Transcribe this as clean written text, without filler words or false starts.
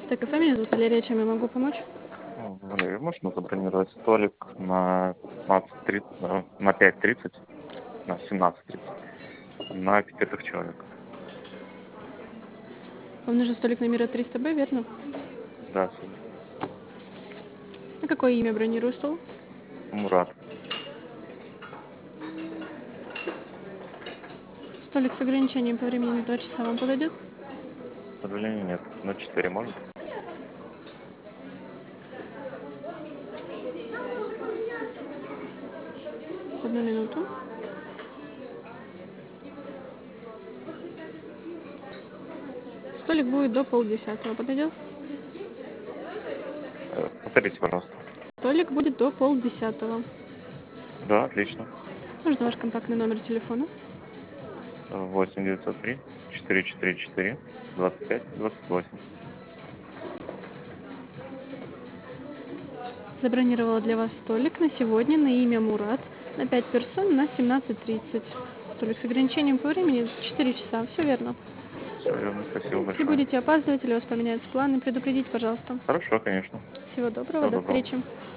Так, кафе, меня зовут Валерия, чем я могу помочь? Валерий, можно забронировать столик на 15:30, на 5:30, на 17:30, на 5 человек? Вам нужен столик номера 300Б, верно? Да, супер. На какое имя бронирую стол? Мурат. Столик с ограничением по времени на 2 часа вам подойдет? К сожалению, нет. На 4 можно? Одну минуту. Столик будет до 9:30. Подойдет? Повторите, пожалуйста. Столик будет до 9:30. Да, отлично. Нужно ваш контактный номер телефона. 8 903 444 25 28. Забронировала для вас столик на сегодня на имя Мурат на 5 персон на 17:30. Столик с ограничением по времени 4 часа. Все верно. Все верно, спасибо Если большое. будете опаздывать или у вас поменяются планы, предупредите, пожалуйста. Хорошо, конечно. Всего доброго, Всего до доброго. встречи.